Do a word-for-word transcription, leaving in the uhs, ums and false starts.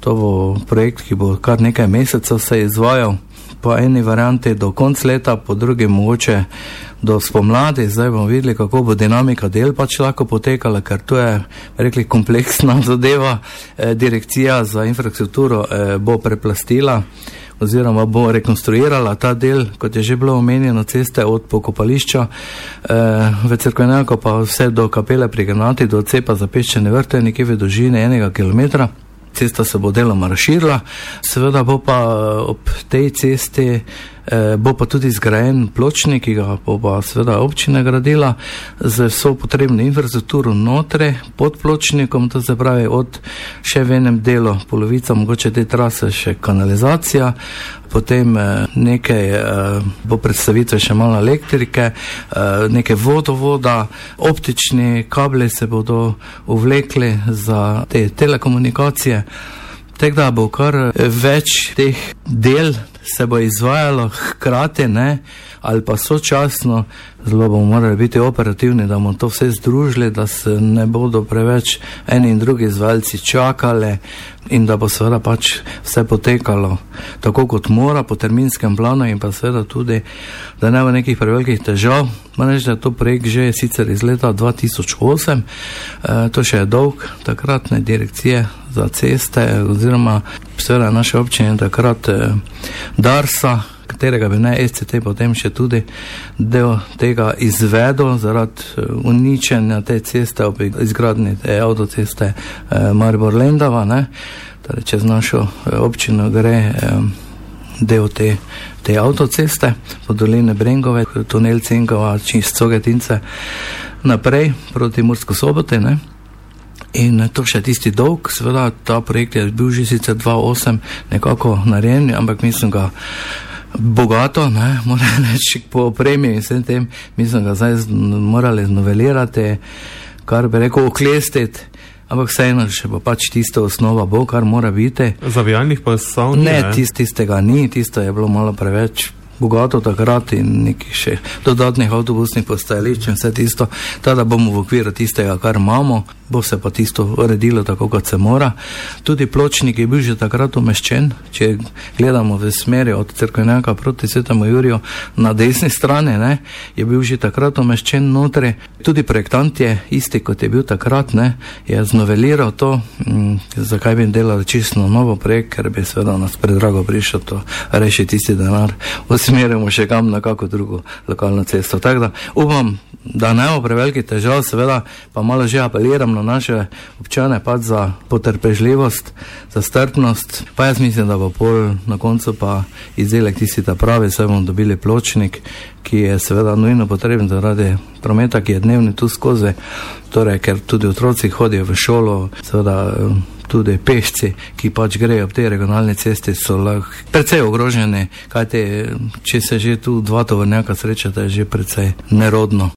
To bo projekt, ki bo kar nekaj mesecev se izvajal. Po eni varianti do konca leta, po drugi mogoče do spomladi. Zdaj bomo videli, kako bo dinamika del pač lahko potekala, ker to je, rekli, kompleksna zadeva. E, direkcija za infrastrukturo e, bo preplastila oziroma bo rekonstruirala ta del, kot je že bilo omenjeno, ceste od pokopališča e, v Cerkvenjaku pa vse do kapele pri Granati, do cepa za peščene vrte, nekje v dolžini enega kilometra. Cesta se bo deloma razširila, seveda bo pa ob tej cesti eh, bo pa tudi zgrajen pločnik, ki ga bo pa seveda občina gradila z vso potrebno infrastrukturo notre pod pločnikom, to se pravi od še v enem delu, polovica mogoče te trase še kanalizacija, potem eh, nekaj eh, bo predstavitve še malo elektrike, eh, nekaj vodovoda, optični kabli se bodo uvlekli za te telekomunikacije. Tako da bo kar več teh del se bo izvajalo hkrati, ne, ali pa sočasno, zelo bomo morali biti operativni, da bomo to vse združili, da se ne bodo preveč eni in drugi izvajalci čakali in da bo seveda pač vse potekalo tako, kot mora, po terminskem planu in pa seveda tudi, da ne bo nekih prevelikih težav. Moram reči, da je to projekt že sicer iz leta dva tisoč osem, e, to še je dolg takratne direkcije za ceste oziroma seveda naše občine takrat e, Darsa, katerega bi ne S C T potem še tudi del tega izvedel zaradi uničenja te ceste ob izgradnji te avtoceste eh, Maribor-Lendava, ne, torej čez našo občino gre eh, del te, te avtoceste po doline Brengove, tunel Cenkova, čist Cogetince naprej proti Mursko Soboti, ne. In to še tisti dolg, seveda ta projekt je bil že sicer dva tisoč osem nekako narejen, ampak mislim ga bogato, ne, moram reči, po opremi in vsem tem, mislim ga zdaj morali znovelirati, kar bi rekel oklestiti, ampak vseeno še pa pač tisto osnova bo, kar mora biti. Zavijalnih pa so ni, ne? Ne, tist, tistega ni, tisto je bilo malo preveč bogato takrat in nekih še dodatnih avtobusnih postajališč in vse tisto, tada bomo v okviru tistega, kar imamo, bo se pa tisto uredilo tako, kot se mora. Tudi pločnik je bil že takrat umeščen, če gledamo v smeri od Cerkvenjaka proti Svetemu Juriju na desni strani, ne, je bil že takrat umeščen notri. Tudi projektant je isti, kot je bil takrat, ne, je znoveliral to, m, zakaj bi delali čisto novo projekt, ker bi seveda nas predrago prišel to reši tisti denar, usmerimo še kam na kako drugo lokalno cesto. Tako da upam, da ne bo preveliki težav, seveda pa malo že apeliram na naše občane pa za potrpežljivost, za strpnost, pa jaz mislim, da bo pol na koncu pa izdelek tisti ta pravi, saj bomo dobili pločnik, ki je seveda nujno potreben zaradi prometa, ki je dnevni tu skozi, torej ker tudi otroci hodijo v šolo, seveda tudi pešci, ki pač grejo ob tej regionalni cesti, so lahko precej ogroženi, kajte če se že tu dva tovornjaka srečata, je že precej nerodno.